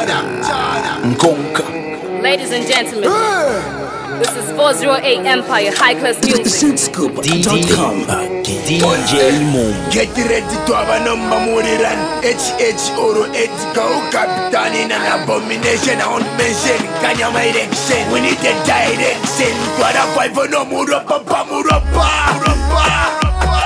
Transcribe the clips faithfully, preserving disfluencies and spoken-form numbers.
Nkonka. Ladies and gentlemen, this is four oh eight Empire High Class Music. D J Moon. Get ready to have a number more than H H or H go Captain in an abomination. I won't mention Kanya my direction. We need a direction. What a five for no more up, up, up, up, up.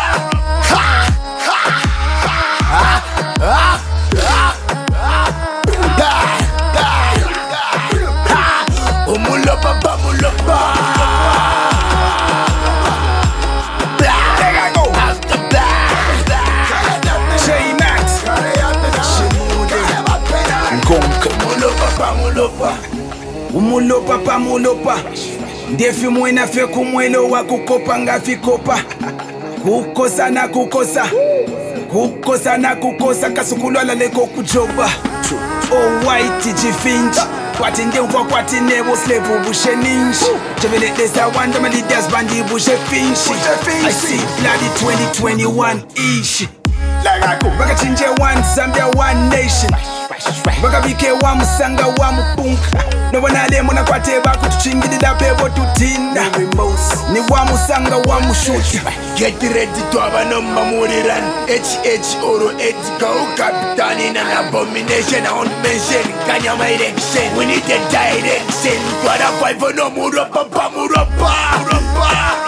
Umulopa pa mulopa Ndefi mwena fe kumwelo wa kukopa ngafi kopa Kukosa na kukosa Kukosa na kukosa kasukulwala leko kujoba Oh white jifinji Kwati ngeukwa kwati nebo slave ubushe ninji Jevele desa wanda ma leaders bandi ubushe finshi I see bloody twenty twenty-one ishi Baka chinje one Zambia one nation Baka bike wa musanga wa mupunka Nobana lemo na kwate baku tuchingilila bebo tutina Ni wa musanga wa mushuti Get ready to have a number more than H H or H go Captain in an abomination. I won't mention Kanya my direction. We need a direction. What a five for no more up, up, up, up, up, up.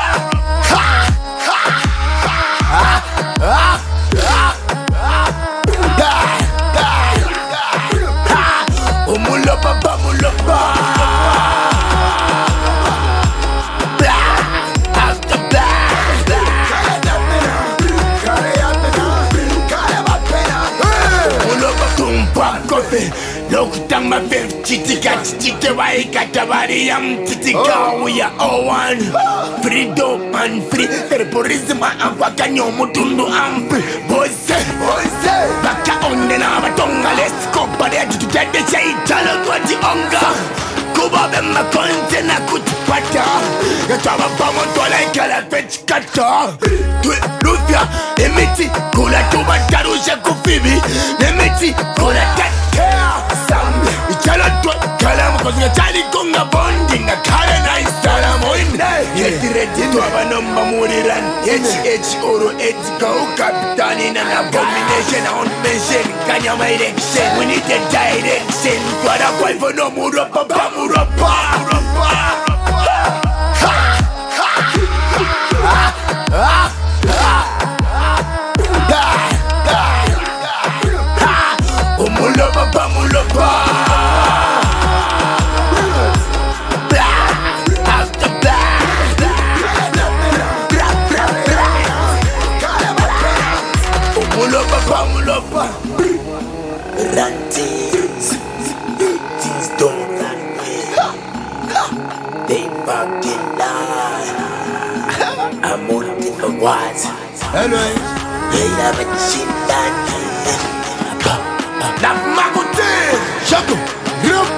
Lokutang ma fifth chitika chitika wai katabari yam chitika we are all one. Freedom and free terrorism and wakanyo mutundu ampi. Boys boys baka onde na batonga let's go pare to get the chaitala kwati onga. Kuba bemma konte na kutupata. Yataba pamoto like a fetch kata. Tue lufia emiti kula tuba tarusha kufibi. Emiti kula kata. Ichala tu kalamu cause nga chali kunga bonding na kare na instalamu in. Get ready to have a number more than H H or H go Captain in an abomination. I won't mention Kanya my direction. We need a direction. What a five for no more up, up, up, up, up, up. Umulopa pa mulopa. Ranties, things don't run away. They fucking lie. I'm on different words. Hello. They haven't seen that. La magote, Chaco, group.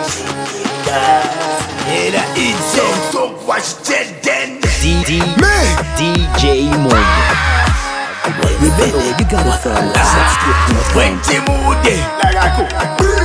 Era iso, so watch den. D J Moon. You better, you gotta follow. When Timude, like I go.